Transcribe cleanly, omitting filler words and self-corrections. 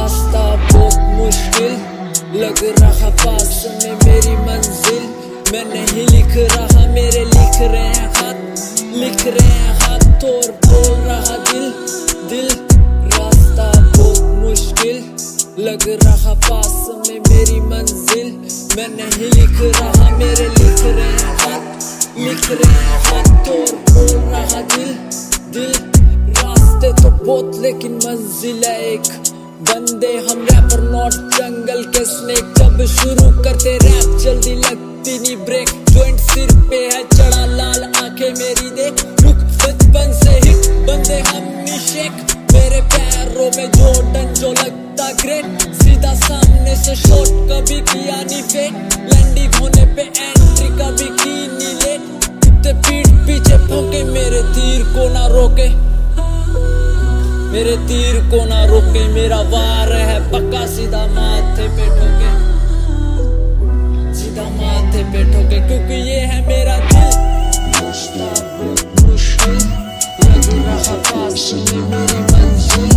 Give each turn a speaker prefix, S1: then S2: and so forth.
S1: रास्ता बहुत मुश्किल लग रहा पास में मेरी मंजिल। मैं नहीं लिख रहा, मेरे लिख रहे हैं हाथ, लिख रहे हैं हाथ और बोल रहा दिल। रास्ता बहुत मुश्किल लग रहा पास में मेरी मंजिल। मैं नहीं लिख रहा, मेरे लिख रहे हैं हाथ, लिख रहे हैं हाथ और बोल रहा दिल। रास्ते तो बहुत लेकिन मंजिल है एक। बंदे हम रैपर नॉट जंगल के स्नेक। जब शुरू करते रैप जल्दी लगती नहीं ब्रेक। जॉइंट सिर पे है चढ़ा, लाल आंखें मेरी देख। रुक बचपन से ही बंदे हम नहीं शेक। मेरे पैरों में जॉर्डन जो लगता ग्रेट। सीधा सामने से शॉट कभी किया नहीं फेक। लैंडिंग होने पे एंट्री कभी की नहीं लेट। कुत्ते पीठ पीछे भौंके मेरे तीर को ना रोके, मेरे तीर को ना रोके। मेरा वार है पक्का सीधा माथे पे ठोके, सीधा माथे पे ठोके, क्योंकि ये है मेरा दिल। रास्ता बहुत मुश्किल लग रहा पास में मेरी मंजिल।